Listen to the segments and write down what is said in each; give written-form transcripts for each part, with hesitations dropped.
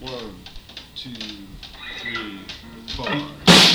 One, two, three, four.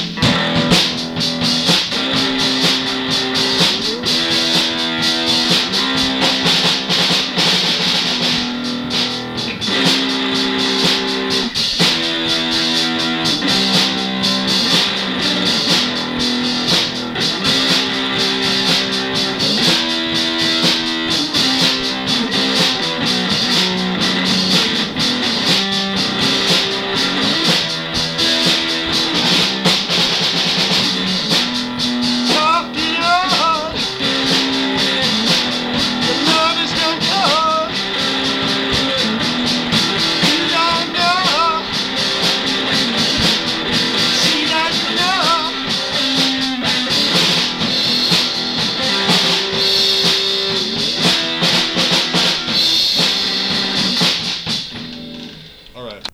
All right.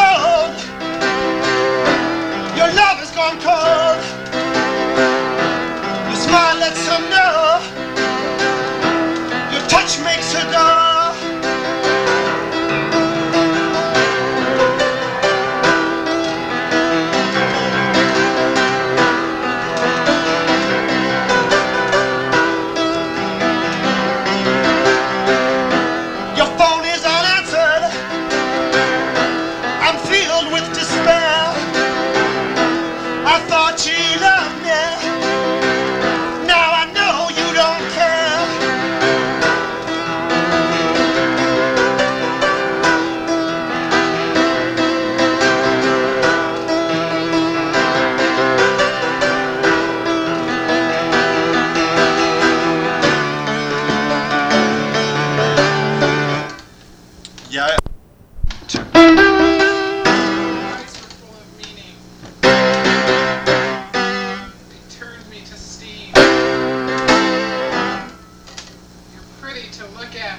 told. Your love has gone cold. Your smile lets her know. Your touch makes her go. Your phone is unanswered. I'm filled with despair. I thought you loved me. Now I know you don't care. Yeah. Eyes were full of meaning. They turned me to steam. You're pretty to look at,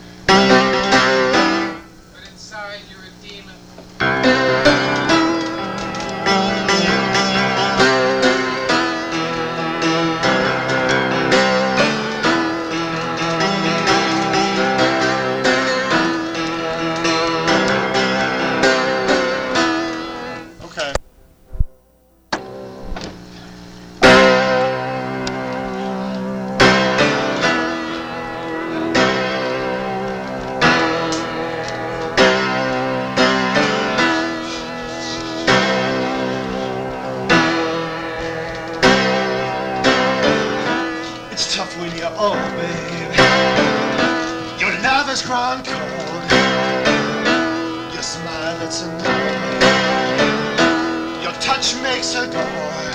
but inside you're a demon. Okay. It's tough when you're old, babe. Your love has grown cold. Your smile lets her know. Your touch makes her go.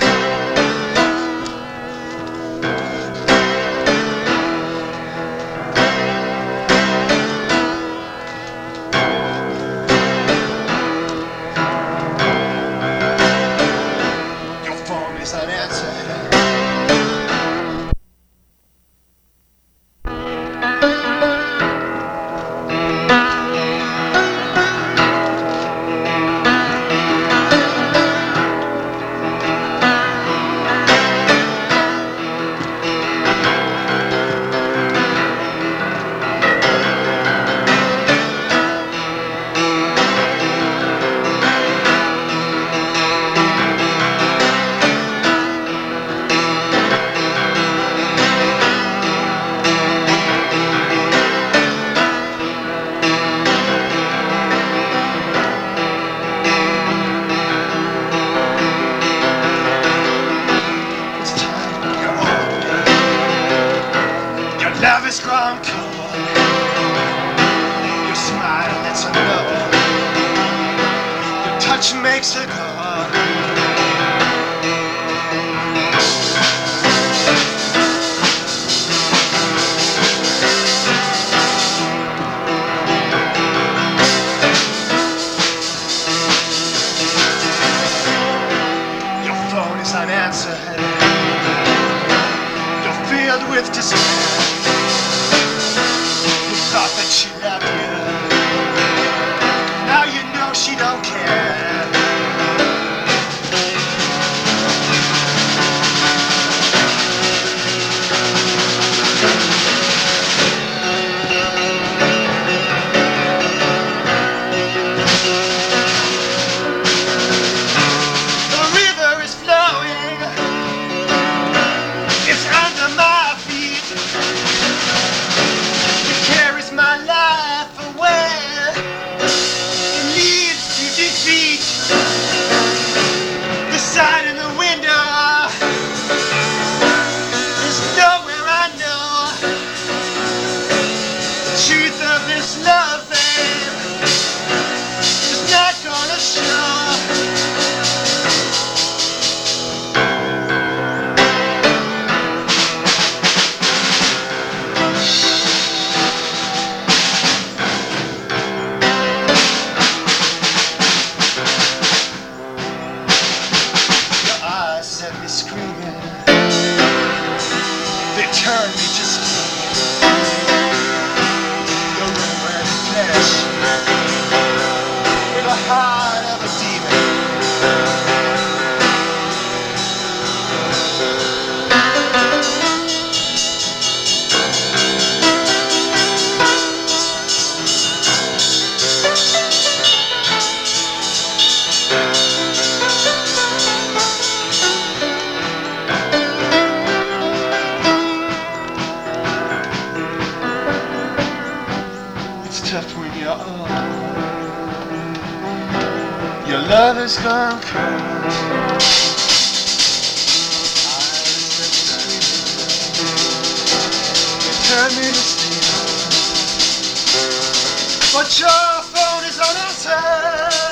Your phone is unanswered. It's time you're old, babe. Your love has grown cold. Your smile lets her know. Your touch makes her go. Your phone is unanswered. You're filled with despair. You thought that she loved you. Now you know she don't care. The river is flowing. It's under my feet. It carries my life away. It leads to defeat. Your love has gone cold. Turn me to steel, but your phone is unanswered.